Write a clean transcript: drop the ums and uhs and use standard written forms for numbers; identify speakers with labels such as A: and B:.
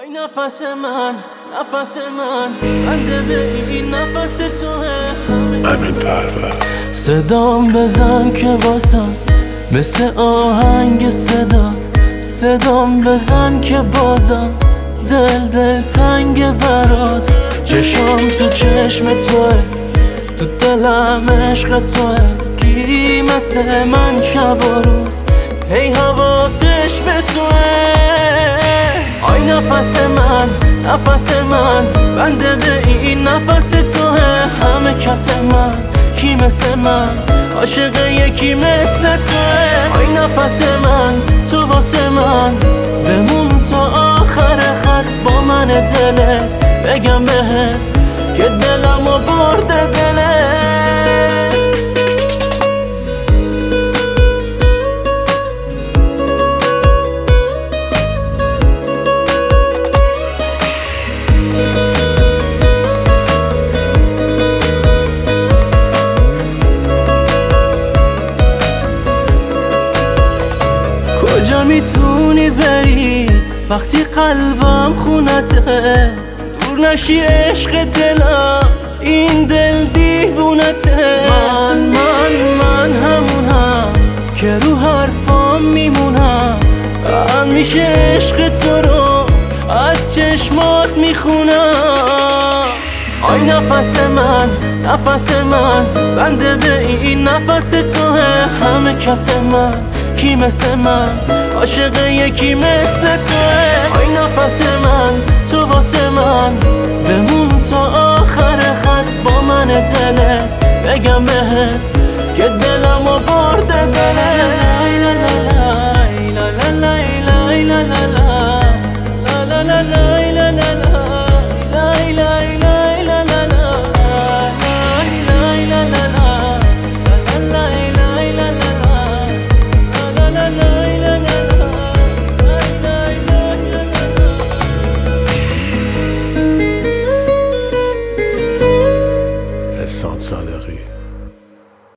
A: آی نفس من بنده به این نفس توه.
B: امین پرور
A: صدام بزن که واسم مثل آهنگ صدام بزن که بازم دل تنگ برات. چشم تو چشم توه، تو دلم عشق توه. کی مثل من شب و روز هی حواسش به توه. آی نفس من بنده به این نفس توه. همه کس من کی مثل من عاشق یکی مثل توه. آی نفس من تو واسه من بمون تا آخر خط با من دلت بگم بهت که دلمو برده دلت. کجا میتونی بری وقتی قلبم خونته؟ دور نشی عشق دلم، این دل دیوونته. من همونم که رو حرفام میمونم. همیشه عشق تو رو از چشمات میخونم. آی نفس من بنده به این نفس توه. همه کس من کی مثل من عاشق یکی مثل توه. آی نفس من تو واسه من بمون تا آخر خط با من دلت بگم بهت که دلمو برده دلت. لا لا لا لا لا لا لا لا لا لا لا لا لا لا